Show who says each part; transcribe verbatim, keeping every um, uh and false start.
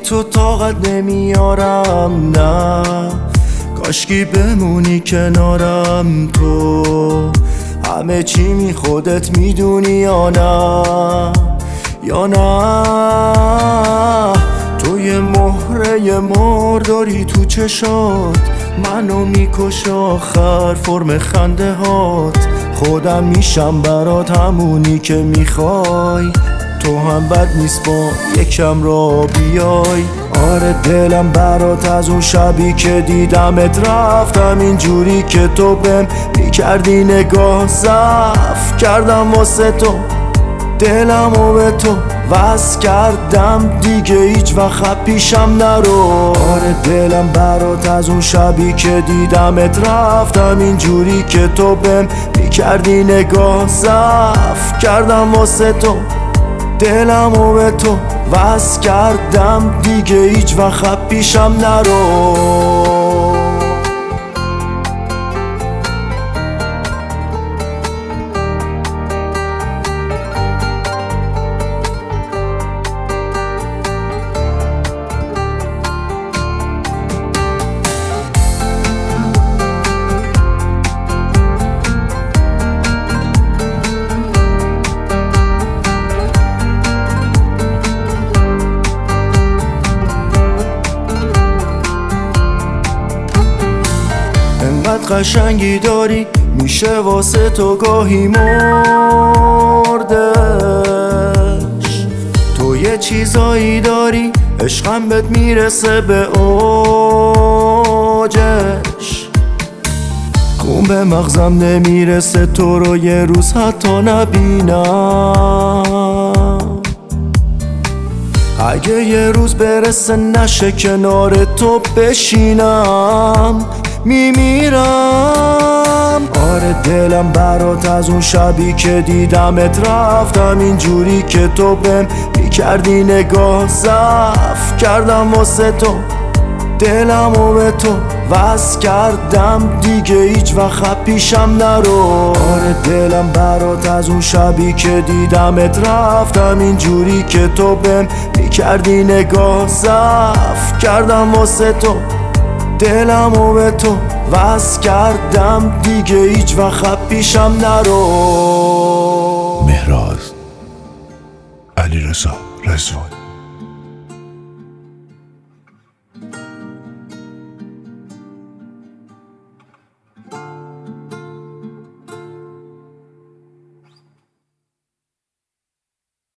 Speaker 1: تو طاقت نمیارم، نه کاشکی بمونی کنارم. تو همه چی می خودت میدونی یا نه یا نه. تو یه مهره مرداری تو چشات، منو میکش آخر فرم خنده هات. خودم میشم برات همونی که میخوای، تو هم بد نیست با یکم را بیای. آره دلم برات از اون شبی که دیدمت رفتم اینجوری که تو بهم میکردی نگاه. ضعف کردم واسه تو دلمو به تو وصل کردم، دیگه هیچ وقت پیشم نرو. آره دلم برات از اون شبی که دیدمت رفتم اینجوری که تو بهم میکردی نگاه. ضعف کردم واسه تو دلمو به تو وصل کردم، دیگه هیچ وقت پیشم نرو. انقدر قشنگی داری میشه واسه تو گاهی مردش. تو یه چیزایی داری عشقم بهت میرسه به اوجش. خون به مغزم نمیرسه تو رو یه روز حتی نبینم. اگه یه روز برسه نشه کنار تو بشینم میمیرم. آره دلم برات از اون شبی که دیدمت رفتم اینجوری که تو بهم میکردی نگاه. ضعف کردم واسه تو دلمو به تو وصل کردم، دیگه هیچ وقت پیشم نرو. آره دلم برات از اون شبی که دیدمت رفتم اینجوری که تو بهم میکردی نگاه. ضعف کردم واسه تو دلمو به تو وصل کردم، دیگه هیچ وقت پیشم نرو.
Speaker 2: مهراز علیرضا رضوانی.